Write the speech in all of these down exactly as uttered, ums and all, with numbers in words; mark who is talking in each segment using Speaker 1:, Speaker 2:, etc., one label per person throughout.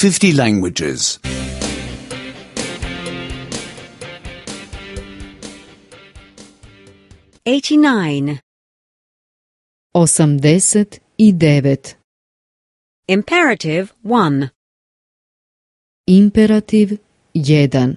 Speaker 1: fifty languages.
Speaker 2: eighty-nine.
Speaker 3: osamdeset i devet.
Speaker 2: Imperative one.
Speaker 3: Imperativ jedan.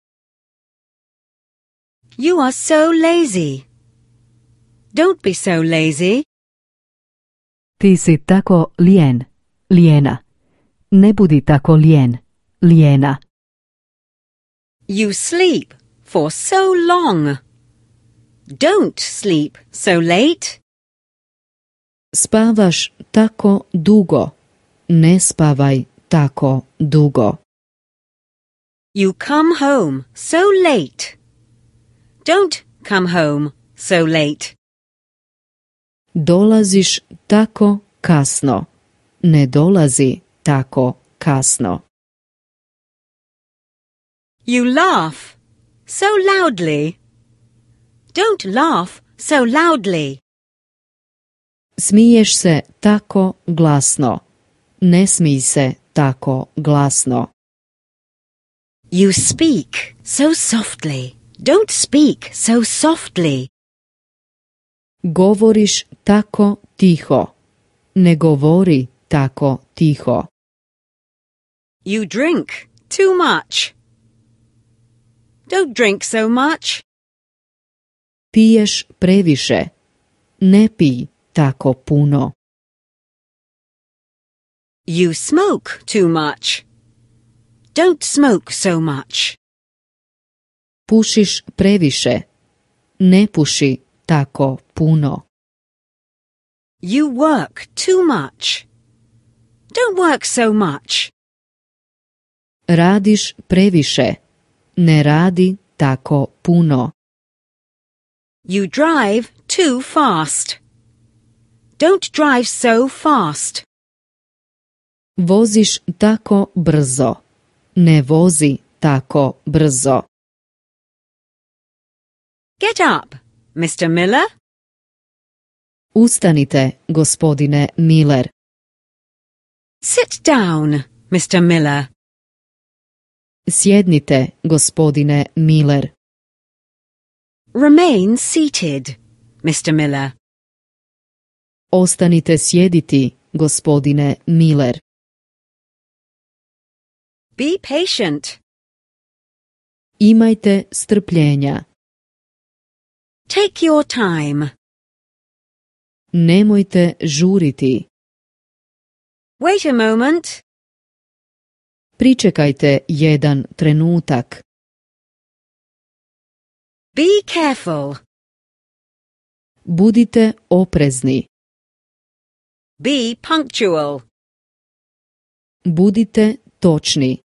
Speaker 2: You are so lazy. Don't be so lazy.
Speaker 4: Ti si tako lijen, lijena. Ne budi tako lijen, lijena.
Speaker 2: You sleep for so long. Don't sleep so late.
Speaker 3: Spavaš tako dugo. Ne spavaj tako dugo.
Speaker 2: You come home so late. Don't come home so late.
Speaker 3: Dolaziš tako kasno. Ne dolazi tako kasno.
Speaker 2: You laugh so loudly. Don't laugh so loudly.
Speaker 3: Smiješ se tako glasno. Ne smij se tako glasno.
Speaker 2: You speak so softly. Don't speak so softly.
Speaker 3: Govoriš tako tiho. Ne govori tako tiho.
Speaker 2: You drink too much. Don't drink so much.
Speaker 3: Piješ previše. Ne pij tako puno.
Speaker 2: You smoke too much. Don't smoke so much.
Speaker 3: Pušiš previše. Ne puši tako puno.
Speaker 2: You work too much. Don't work so much.
Speaker 3: Radiš previše. Ne radi tako puno.
Speaker 2: You drive too fast. Don't drive so fast.
Speaker 3: Voziš tako brzo. Ne vozi tako brzo.
Speaker 2: Get up, Mister Miller.
Speaker 3: Ustanite, gospodine Miller.
Speaker 2: Sit down, Mister Miller.
Speaker 3: Sjednite, gospodine Miller.
Speaker 2: Remain seated, Mister Miller.
Speaker 3: Ostanite sjediti, gospodine Miller.
Speaker 2: Be patient.
Speaker 3: Imajte strpljenja.
Speaker 2: Take your time.
Speaker 3: Nemojte žuriti.
Speaker 2: Wait a moment.
Speaker 3: Pričekajte jedan trenutak.
Speaker 2: Be careful.
Speaker 3: Budite oprezni.
Speaker 2: Be punctual.
Speaker 3: Budite točni.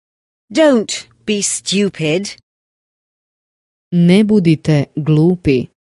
Speaker 2: Don't be stupid.
Speaker 3: Ne budite glupi.